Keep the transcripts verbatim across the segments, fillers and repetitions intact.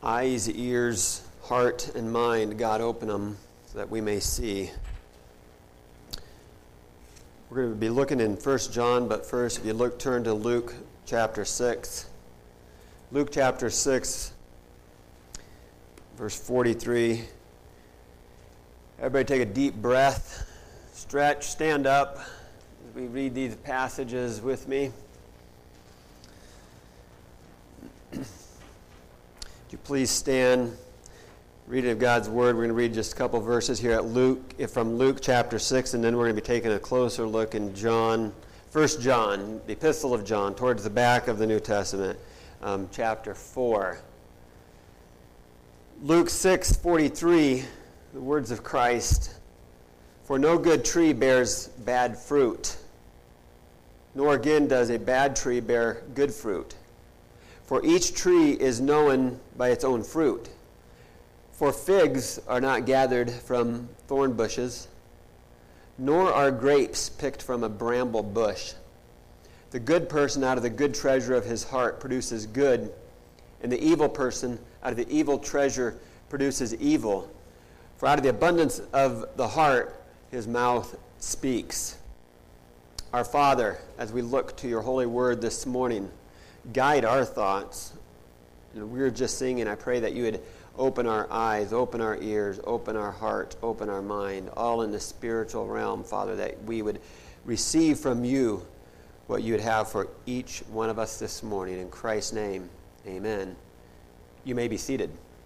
eyes, ears, heart, and mind, God, open them so that we may see. We're going to be looking in First John, but first, if you look, turn to Luke chapter six. Luke chapter six, verse forty-three. Everybody take a deep breath, stretch, stand up as we read these passages with me. Would you please stand? Reading of God's Word. We're going to read just a couple verses here at Luke, from Luke chapter six, and then we're going to be taking a closer look in John, First John, the Epistle of John, towards the back of the New Testament, um, chapter four. Luke six forty-three, the words of Christ: "For no good tree bears bad fruit, nor again does a bad tree bear good fruit. For each tree is known by its own fruit. For figs are not gathered from thorn bushes, nor are grapes picked from a bramble bush. The good person out of the good treasure of his heart produces good, and the evil person out of the evil treasure produces evil. For out of the abundance of the heart his mouth speaks." Our Father, as we look to your holy word this morning, guide our thoughts. You know, we were just singing, I pray that you would open our eyes, open our ears, open our heart, open our mind, all in the spiritual realm, Father, that we would receive from you what you would have for each one of us this morning. In Christ's name, amen. You may be seated.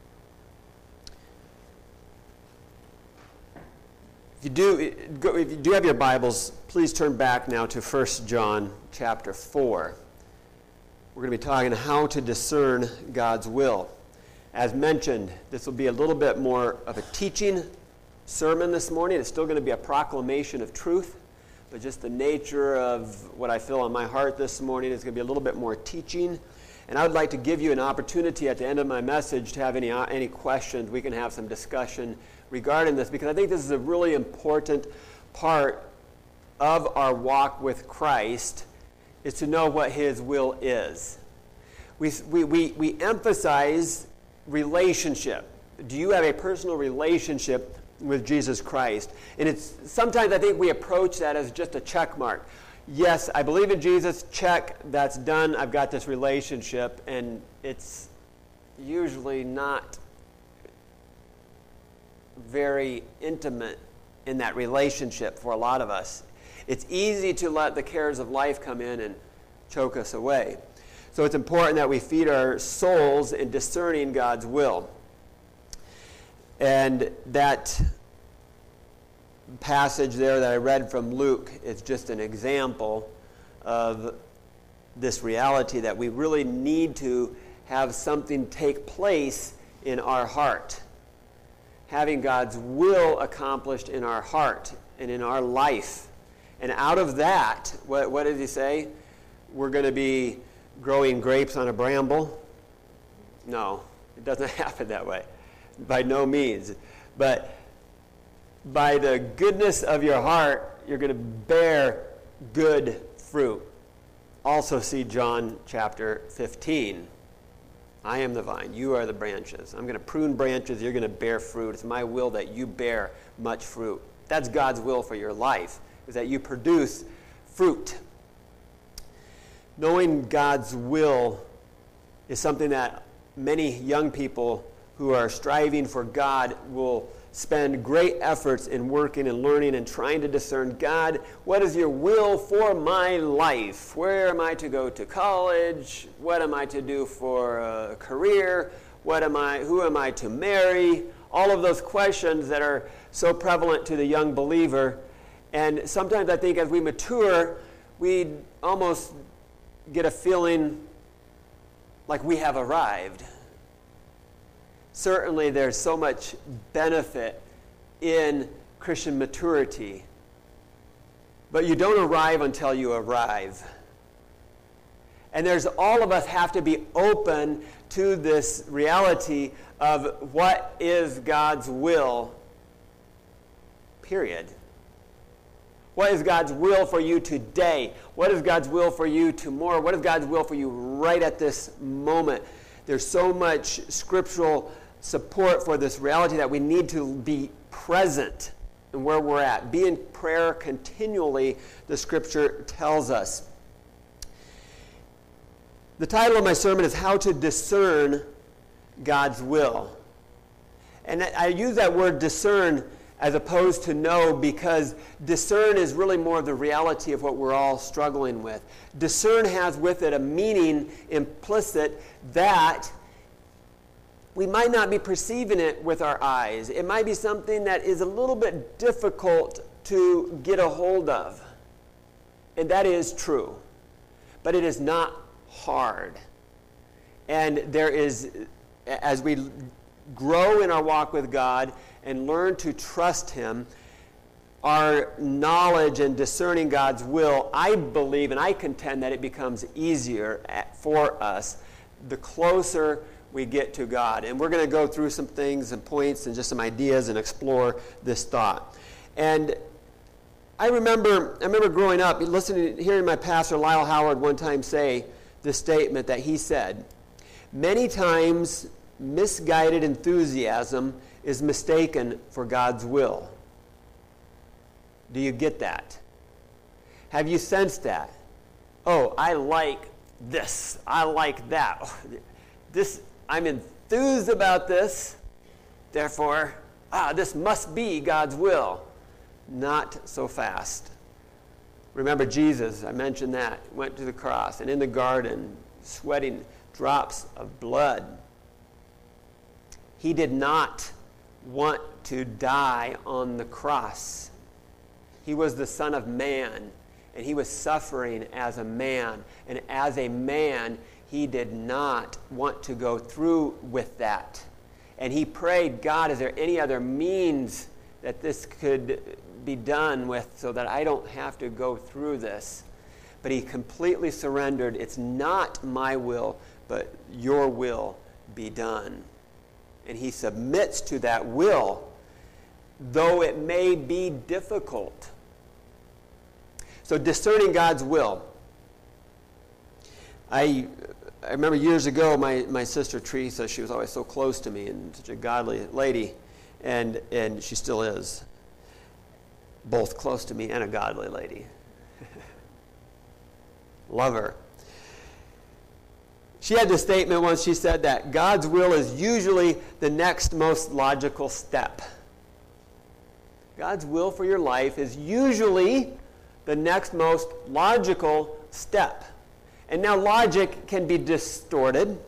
If you do, if you do have your Bibles, please turn back now to First John chapter four. We're going to be talking how to discern God's will. As mentioned, this will be a little bit more of a teaching sermon this morning. It's still going to be a proclamation of truth, but just the nature of what I feel on my heart this morning is going to be a little bit more teaching. And I would like to give you an opportunity at the end of my message to have any, any questions. We can have some discussion regarding this, because I think this is a really important part of our walk with Christ, is to know what his will is. We, we, we, we emphasize relationship. Do you have a personal relationship with Jesus Christ? And it's sometimes I think we approach that as just a check mark. Yes, I believe in Jesus, check, that's done, I've got this relationship, and it's usually not very intimate in that relationship for a lot of us. It's easy to let the cares of life come in and choke us away. So it's important that we feed our souls in discerning God's will. And that passage there that I read from Luke is just an example of this reality that we really need to have something take place in our heart. Having God's will accomplished in our heart and in our life. And out of that, what, what did he say? We're going to be growing grapes on a bramble? No, it doesn't happen that way. By no means. But by the goodness of your heart, you're going to bear good fruit. Also see John chapter fifteen. I am the vine, you are the branches. I'm going to prune branches, you're going to bear fruit. It's my will that you bear much fruit. That's God's will for your life, is that you produce fruit. Knowing God's will is something that many young people who are striving for God will spend great efforts in working and learning and trying to discern, God, what is your will for my life? Where am I to go to college? What am I to do for a career? What am I, who am I to marry? All of those questions that are so prevalent to the young believer. And sometimes I think as we mature, we almost get a feeling like we have arrived. Certainly there's so much benefit in Christian maturity, but you don't arrive until you arrive. And there's all of us have to be open to this reality of what is God's will, period. What is God's will for you today? What is God's will for you tomorrow? What is God's will for you right at this moment? There's so much scriptural support for this reality that we need to be present in where we're at. Be in prayer continually, the scripture tells us. The title of my sermon is How to Discern God's Will. And I use that word discern as opposed to know, because discern is really more of the reality of what we're all struggling with. Discern has with it a meaning implicit that we might not be perceiving it with our eyes. It might be something that is a little bit difficult to get a hold of. And that is true. But it is not hard. And there is, as we grow in our walk with God and learn to trust Him, our knowledge and discerning God's will, I believe and I contend that it becomes easier for us the closer we get to God. And we're going to go through some things and points and just some ideas and explore this thought. And I remember I remember growing up, listening, hearing my pastor Lyle Howard one time say this statement that he said, "Many times misguided enthusiasm is mistaken for God's will." Do you get that? Have you sensed that? Oh, I like this. I like that. This, I'm enthused about this. Therefore, ah, this must be God's will. Not so fast. Remember Jesus, I mentioned that, went to the cross and in the garden, sweating drops of blood. He did not want to die on the cross. He was the Son of Man, and he was suffering as a man. And as a man, he did not want to go through with that. And he prayed, God, is there any other means that this could be done with so that I don't have to go through this? But he completely surrendered. It's not my will, but your will be done. And he submits to that will, though it may be difficult. So discerning God's will. I I remember years ago, my, my sister Teresa, she was always so close to me and such a godly lady, and, and she still is. Both close to me and a godly lady. Love her. She had this statement once. She said that God's will is usually the next most logical step. God's will for your life is usually the next most logical step. And now logic can be distorted.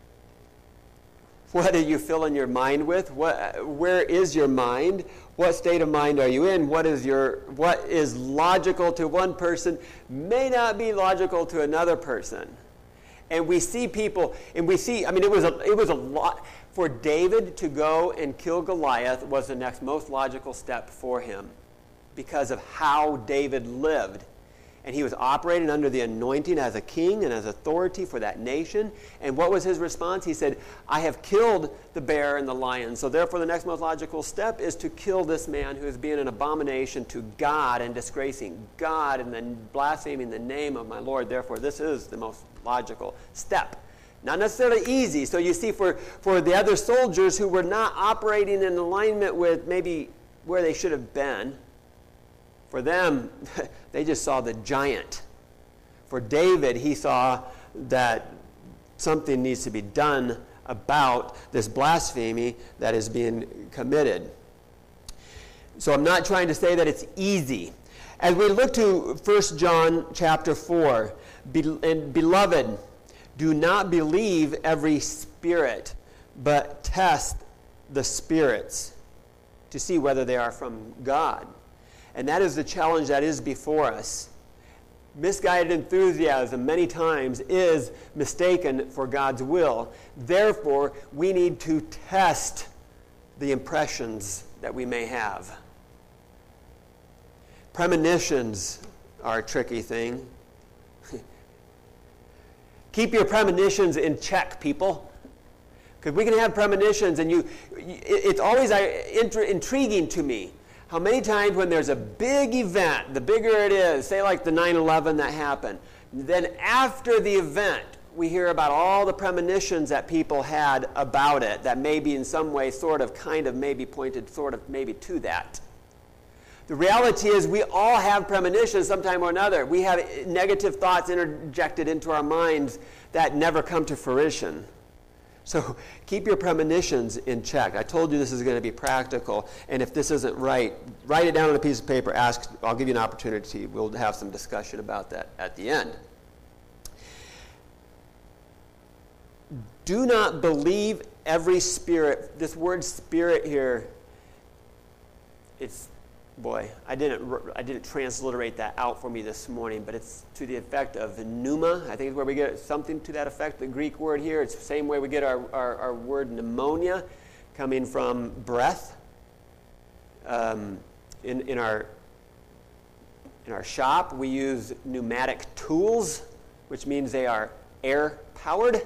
What are you filling your mind with? What, where is your mind? What state of mind are you in? What is your what is logical to one person may not be logical to another person. And we see people, and we see, I mean, it was a, it was a lot. For David to go and kill Goliath was the next most logical step for him because of how David lived. And he was operating under the anointing as a king and as authority for that nation. And what was his response? He said, I have killed the bear and the lion. So therefore the next most logical step is to kill this man who is being an abomination to God and disgracing God and then blaspheming the name of my Lord. Therefore this is the most logical step. Not necessarily easy. So you see, for, for the other soldiers who were not operating in alignment with maybe where they should have been, for them, they just saw the giant. For David, he saw that something needs to be done about this blasphemy that is being committed. So I'm not trying to say that it's easy. As we look to First John chapter four, be, and beloved, do not believe every spirit, but test the spirits to see whether they are from God. And that is the challenge that is before us. Misguided enthusiasm many times is mistaken for God's will. Therefore, we need to test the impressions that we may have. Premonitions are a tricky thing. Keep your premonitions in check, people. Because we can have premonitions, and you, it's always intriguing to me how many times when there's a big event, the bigger it is, say like the nine eleven that happened, then after the event, we hear about all the premonitions that people had about it that maybe in some way sort of kind of maybe pointed sort of maybe to that. The reality is we all have premonitions sometime or another. We have negative thoughts interjected into our minds that never come to fruition. So keep your premonitions in check. I told you this is going to be practical, and if this isn't right, write it down on a piece of paper. Ask. I'll give you an opportunity. We'll have some discussion about that at the end. Do not believe every spirit. This word spirit here, it's, boy, I didn't I didn't transliterate that out for me this morning, but it's to the effect of pneuma. I think is where we get something to that effect. The Greek word here, it's the same way we get our, our, our word pneumonia, coming from breath. Um, in, in our in our shop, we use pneumatic tools, which means they are air-powered.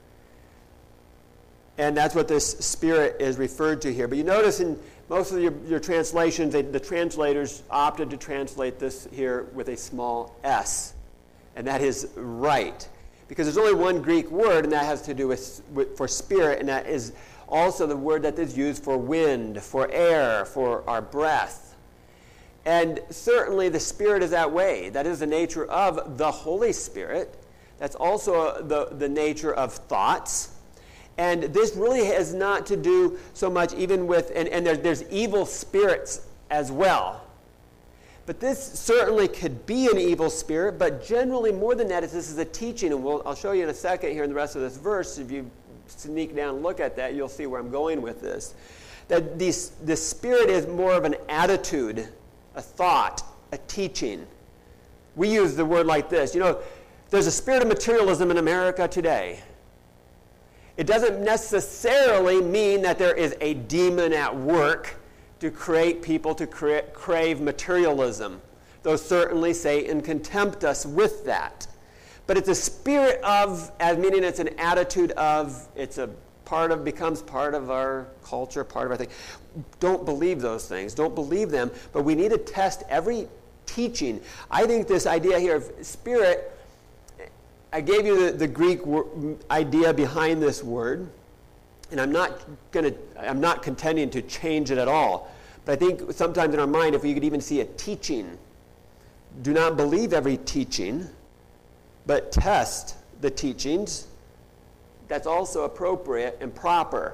And that's what this spirit is referred to here. But you notice in most of your, your translations, they, the translators opted to translate this here with a small s. And that is right. Because there's only one Greek word, and that has to do with, with for spirit, and that is also the word that is used for wind, for air, for our breath. And certainly the Spirit is that way. That is the nature of the Holy Spirit. That's also the, the nature of thoughts. And this really has not to do so much even with, and, and there, there's evil spirits as well. But this certainly could be an evil spirit, but generally more than that is this is a teaching. And we'll, I'll show you in a second here in the rest of this verse. If you sneak down and look at that, you'll see where I'm going with this. That these, the spirit is more of an attitude, a thought, a teaching. We use the word like this. You know, there's a spirit of materialism in America today. It doesn't necessarily mean that there is a demon at work to create people to cra- crave materialism, though certainly Satan can tempt us with that. But it's a spirit of, as meaning it's an attitude of, it's a part of, becomes part of our culture, part of our thing. Don't believe those things. Don't believe them, but we need to test every teaching. I think this idea here of spirit, I gave you the, the Greek wor- idea behind this word, and I'm not going to. I'm not contending to change it at all. But I think sometimes in our mind, if we could even see a teaching, do not believe every teaching, but test the teachings. That's also appropriate and proper.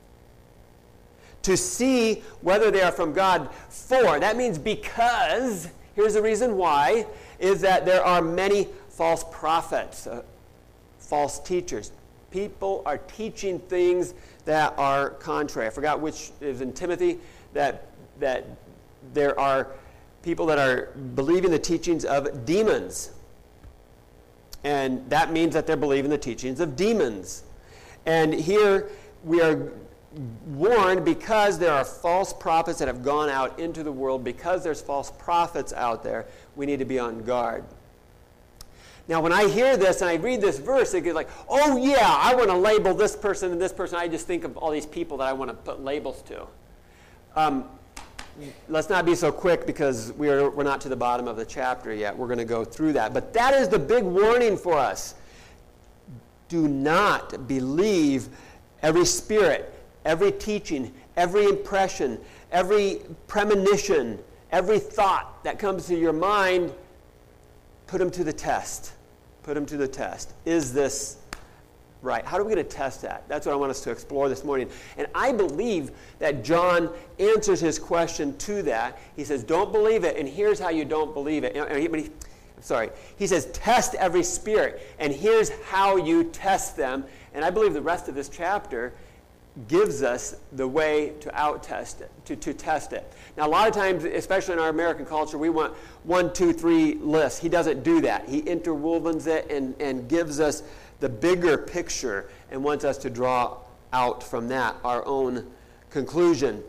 To see whether they are from God. For that means because. Here's the reason why: is that there are many false prophets, uh, false teachers. People are teaching things that are contrary. I forgot which is in Timothy, that that there are people that are believing the teachings of demons. And that means that they're believing the teachings of demons. And here we are warned because there are false prophets that have gone out into the world, because there's false prophets out there, we need to be on guard. Now, when I hear this and I read this verse, it gets like, oh yeah, I want to label this person and this person. I just think of all these people that I want to put labels to. Um, let's not be so quick because we're, we're not to the bottom of the chapter yet. We're going to go through that. But that is the big warning for us. Do not believe every spirit, every teaching, every impression, every premonition, every thought that comes to your mind. Put them to the test. Put them to the test. Is this right? How are we going to test that? That's what I want us to explore this morning. And I believe that John answers his question to that. He says, don't believe it, and here's how you don't believe it. I'm sorry. He says, test every spirit, and here's how you test them. And I believe the rest of this chapter gives us the way to out-test it, to, to test it. Now, a lot of times, especially in our American culture, we want one, two, three lists. He doesn't do that. He interwovens it and, and gives us the bigger picture and wants us to draw out from that our own conclusion.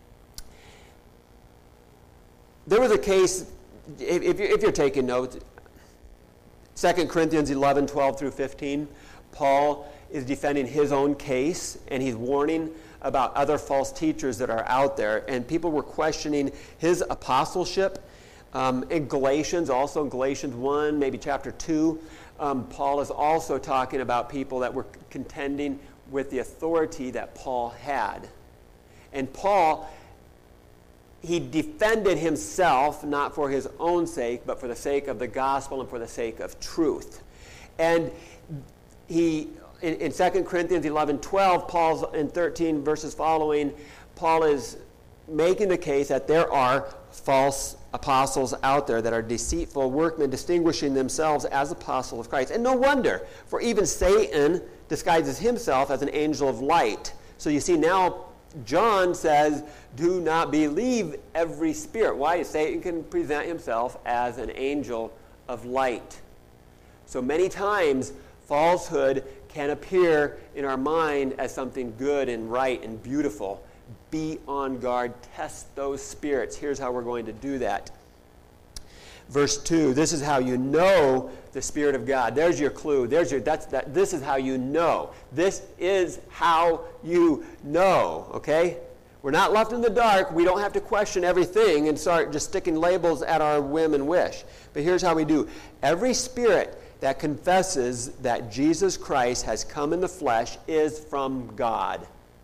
There was a case, if, if, you're, if you're taking notes, Second Corinthians eleven, twelve through fifteen, Paul is defending his own case, and he's warning about other false teachers that are out there. And people were questioning his apostleship. Um, in Galatians, also in Galatians one, maybe chapter two, um, Paul is also talking about people that were contending with the authority that Paul had. And Paul, he defended himself, not for his own sake, but for the sake of the gospel and for the sake of truth. And he, in, in Second Corinthians eleven twelve, Paul's in thirteen verses following, Paul is making the case that there are false apostles out there that are deceitful workmen, distinguishing themselves as apostles of Christ. And no wonder, for even Satan disguises himself as an angel of light. So you see now, John says, do not believe every spirit. Why? Satan can present himself as an angel of light. So many times, falsehood can appear in our mind as something good and right and beautiful. Be on guard. Test those spirits. Here's how we're going to do that. Verse two, this is how you know the Spirit of God. There's your clue. There's your, that's, that, this is how you know. This is how you know, okay? We're not left in the dark. We don't have to question everything and start just sticking labels at our whim and wish. But here's how we do. Every spirit that confesses that Jesus Christ has come in the flesh is from God.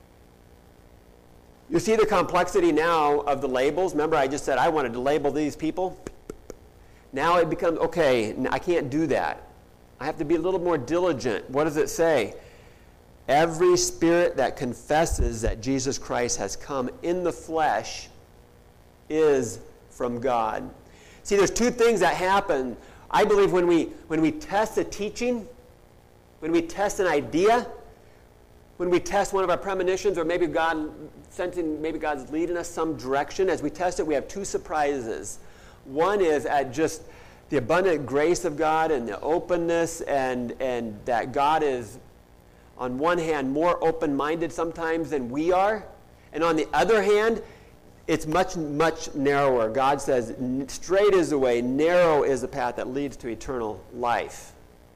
You see the complexity now of the labels? Remember I just said I wanted to label these people? Now it becomes, okay, I can't do that. I have to be a little more diligent. What does it say? Every spirit that confesses that Jesus Christ has come in the flesh is from God. See, there's two things that happen. I believe when we when we test a teaching, when we test an idea, when we test one of our premonitions, or maybe God sensing, maybe God's leading us some direction, as we test it, we have two surprises. One is at just the abundant grace of God and the openness, and, and that God is, on one hand, more open-minded sometimes than we are. And on the other hand, it's much, much narrower. God says, straight is the way, narrow is the path that leads to eternal life.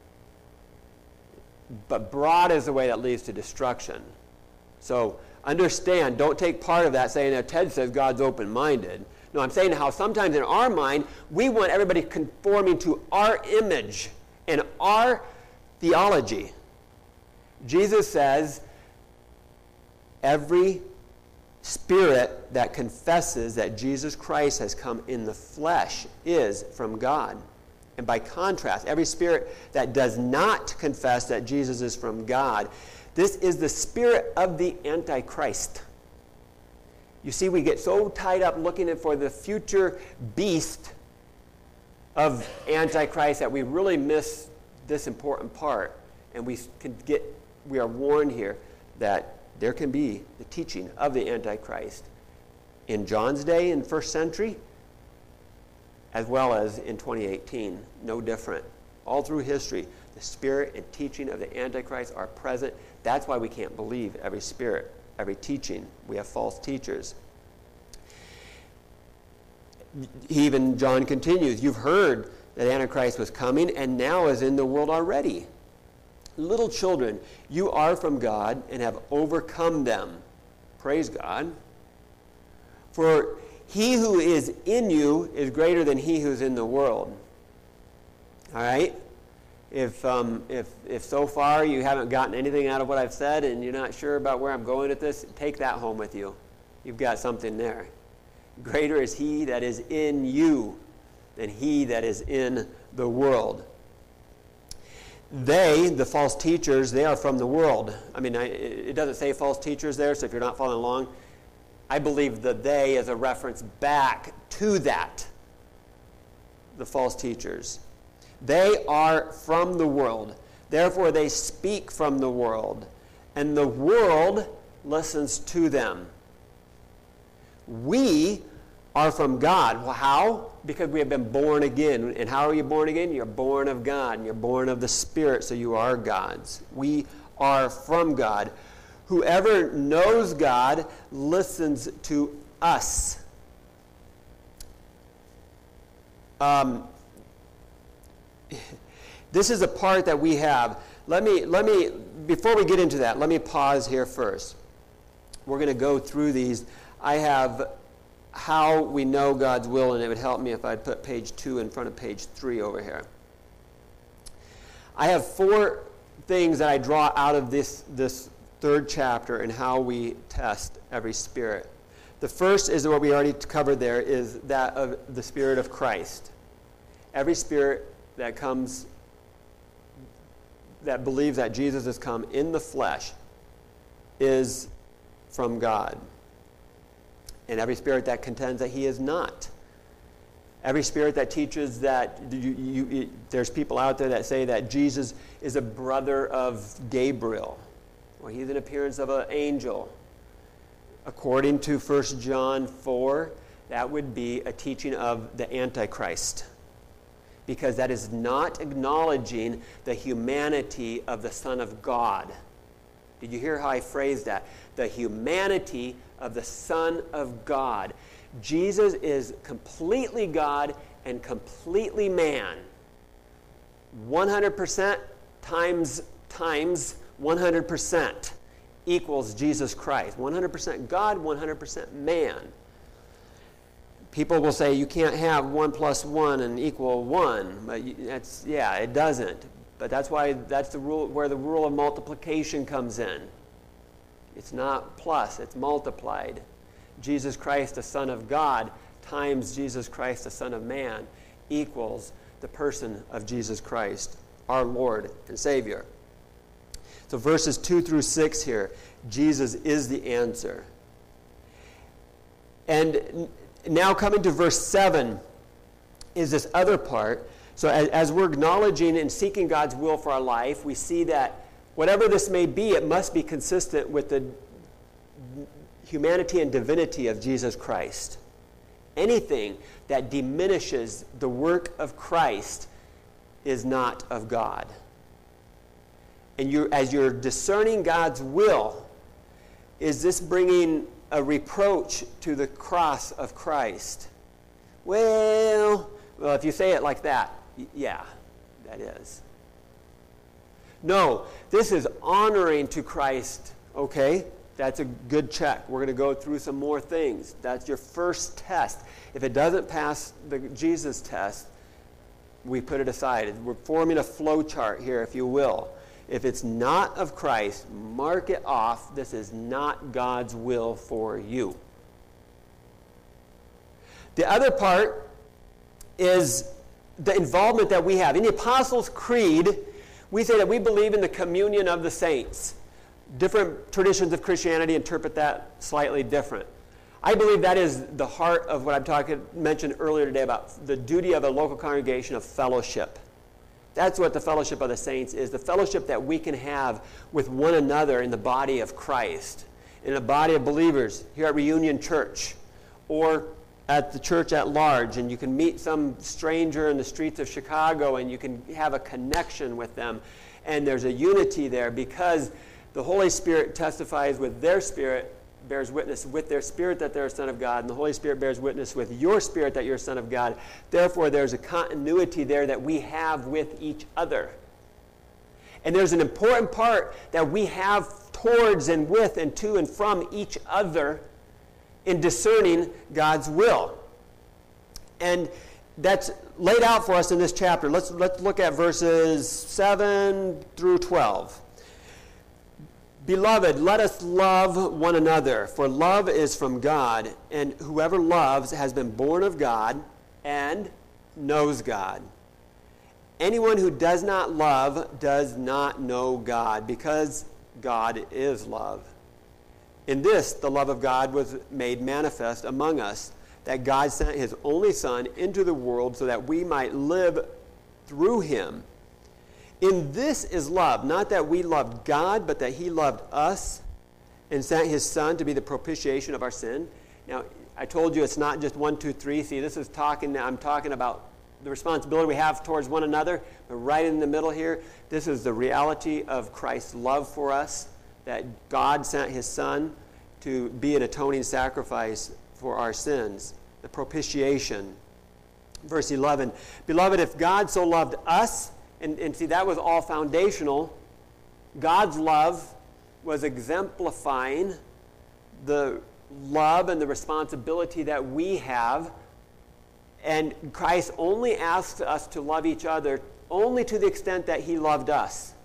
But broad is the way that leads to destruction. So understand, don't take part of that saying that Ted says God's open-minded. No, I'm saying how sometimes in our mind, we want everybody conforming to our image and our theology. Jesus says, every spirit that confesses that Jesus Christ has come in the flesh is from God. And by contrast, every spirit that does not confess that Jesus is from God, this is the spirit of the Antichrist. You see, we get so tied up looking for the future beast of Antichrist that we really miss this important part. And we can get, we are warned here that there can be the teaching of the Antichrist in John's day in first century, as well as in twenty eighteen. No different. All through history, the spirit and teaching of the Antichrist are present. That's why we can't believe every spirit, every teaching. We have false teachers. Even John continues, you've heard that Antichrist was coming and now is in the world already. Little children, you are from God and have overcome them. Praise God. For he who is in you is greater than he who's in the world. All right? If, um, if, if so far you haven't gotten anything out of what I've said and you're not sure about where I'm going with this, take that home with you. You've got something there. Greater is he that is in you than he that is in the world. They, the false teachers, they are from the world. I mean, I, it doesn't say false teachers there, so if you're not following along, I believe the they is a reference back to that, the false teachers. They are from the world. Therefore, they speak from the world, and the world listens to them. We are from God. Well, how? Because we have been born again. And how are you born again? You're born of God, and you're born of the Spirit, so you are God's. We are from God. Whoever knows God listens to us. Um, this is a part that we have. Let me, let me, before we get into that, let me pause here first. We're going to go through these. I have how we know God's will, and it would help me if I'd put page two in front of page three over here. I have four things that I draw out of this, this third chapter and how we test every spirit. The first is what we already covered there, is that of the Spirit of Christ. Every spirit that comes, that believes that Jesus has come in the flesh, is from God. And every spirit that contends that he is not. Every spirit that teaches that, you, you, there's people out there that say that Jesus is a brother of Gabriel, or he's an appearance of an angel. According to First John four, that would be a teaching of the Antichrist, because that is not acknowledging the humanity of the Son of God. Did you hear how I phrased that? The humanity of the Son of God. Jesus is completely God and completely man. one hundred percent times times one hundred percent equals Jesus Christ. one hundred percent God, one hundred percent man. People will say you can't have one plus one and equal one, but that's, yeah, it doesn't. But that's why that's the rule, where the rule of multiplication comes in. It's not plus, it's multiplied. Jesus Christ, the Son of God, times Jesus Christ, the Son of Man, equals the person of Jesus Christ, our Lord and Savior. So verses two through six here, Jesus is the answer. And now coming to verse seven is this other part. So as, as we're acknowledging and seeking God's will for our life, we see that whatever this may be, it must be consistent with the humanity and divinity of Jesus Christ. Anything that diminishes the work of Christ is not of God. And you, as you're discerning God's will, is this bringing a reproach to the cross of Christ? Well, well, if you say it like that, y- yeah, that is. No, this is honoring to Christ, okay? That's a good check. We're going to go through some more things. That's your first test. If it doesn't pass the Jesus test, we put it aside. We're forming a flow chart here, if you will. If it's not of Christ, mark it off. This is not God's will for you. The other part is the involvement that we have. In the Apostles' Creed, we say that we believe in the communion of the saints. Different traditions of Christianity interpret that slightly different. I believe that is the heart of what I'm talking mentioned earlier today about the duty of a local congregation of fellowship. That's what the fellowship of the saints is, the fellowship that we can have with one another in the body of Christ, in a body of believers here at Reunion Church, or at the church at large, and you can meet some stranger in the streets of Chicago and you can have a connection with them, and there's a unity there because the Holy Spirit testifies with their spirit, bears witness with their spirit that they're a son of God, and the Holy Spirit bears witness with your spirit that you're a son of God. Therefore, there's a continuity there that we have with each other. And there's an important part that we have towards and with and to and from each other in discerning God's will. And that's laid out for us in this chapter. Let's, let's look at verses seven through twelve. Beloved, let us love one another, for love is from God, and whoever loves has been born of God and knows God. Anyone who does not love does not know God, because God is love. In this, the love of God was made manifest among us, that God sent his only Son into the world so that we might live through him. In this is love, not that we loved God, but that he loved us and sent his Son to be the propitiation of our sin. Now, I told you it's not just one, two, three. See, this is talking, I'm talking about the responsibility we have towards one another, but right in the middle here, this is the reality of Christ's love for us, that God sent his Son to be an atoning sacrifice for our sins, the propitiation. Verse eleven, Beloved, if God so loved us, And, and see, that was all foundational. God's love was exemplifying the love and the responsibility that we have. And Christ only asks us to love each other only to the extent that he loved us.